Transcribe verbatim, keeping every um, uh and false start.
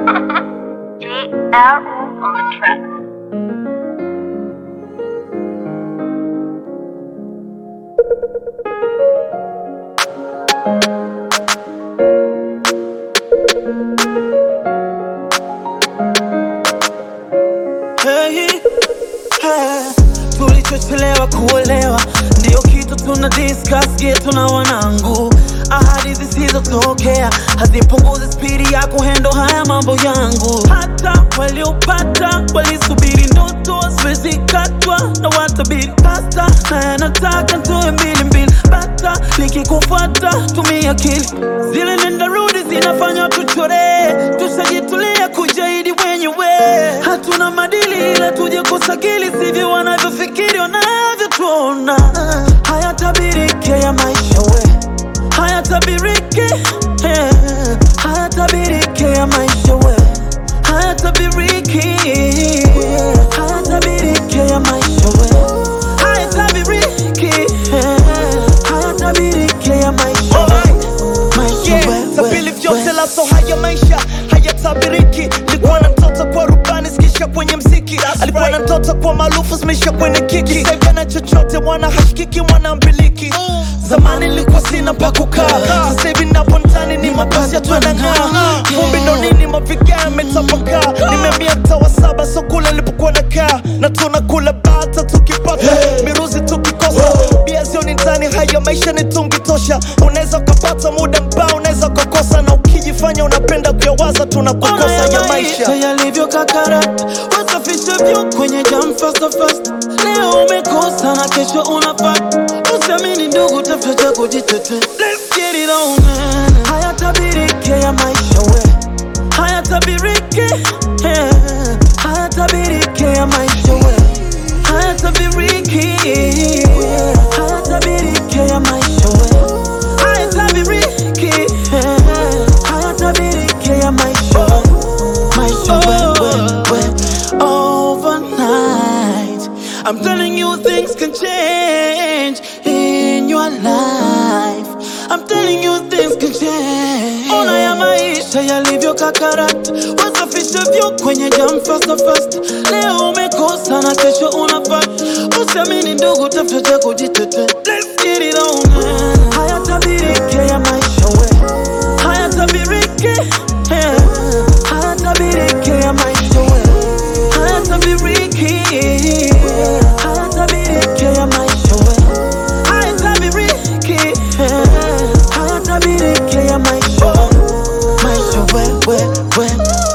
D L on the track. Hey, hey, tulichochelewa kuolewa ndio kitu tuna discuss geto na wanangu. Ahadi zisizotokea hazipunguzi spidi ya kuhendo haya mambo yangu. Hata waliopata walisubiri ndoto zimezikatwa na watabiri pasta, na nataka ntoe mbili mbili bata nikikufuata tumia akili. Zile nenda rudi zinafanya tuchore, tushajitulia kujaidi wenyewe. Hatuna madili ila tuje kusakili, sivyo wanavyofikiri wanavyotuona. Hayatabirike ya maisha we, hayatabirike, yeah. Hayatabirike ya maisha we, hayatabirike, yeah. Hayatabirike ya maisha we, hayatabirike, yeah. Hayatabirike ya maisha we, maisha we, we, tabili vyote la so haya maisha hayatabiriki. Likuwa na mtoto kwa rubani skisha kwenye mziki, alikuwa na mtoto kwa maarufu zimesha kwenye kiki. Saidia na chochote mwana hashikiki mwana mbiliki. Zamani nilikuwa sina pa kukaa, sasa hivi napo ndani ni mabasi yatu yanang'aa. Vumbi ndo nini mavigaa yametapakaa, nimehamia mtaa wa saba so kule nilipokuwa nakaa. Na tunakula bata tukipata, miruzi tukikosa, bia zioni ndani. Haya maisha ni tungi tosha, unaweza ukapata muda mbao unaweza ukakosa, na ukijifanya unapenda kuyawaza tunakukosa ya maisha. Yalivyo kakarata, wasafisha vyo kwenye jam fast fast. Leo umekosa na kesho unafata, usiamini ndugu tafuta cha kujitetea. Let's get it on man. Hayatabirike ya maisha we, hayatabirike, yeah. Hayatabirike ya maisha we, hayatabirike, yeah. Hayatabirike ya maisha we, hayatabirike, yeah. Hayatabirike ya maisha we, maisha we, we, we. Overnight I'm telling you things can change in your life. I'm telling you things can change. Ona ya maisha yalivyo kakarata, wasafisha vyo kwenye jam fast fast. Leo umekosa na kesho unafata, usiamini ndugu tafuta cha kujitetea. Let's get it on man. Hayatabirike ya maisha we, hayatabirike, yeah. Hayatabirike ya maisha we, hayatabirike, yeah. Hayatabirike ya maisha we, hayatabirike, yeah. Hayatabirike ya maisha we, maisha we, we, we.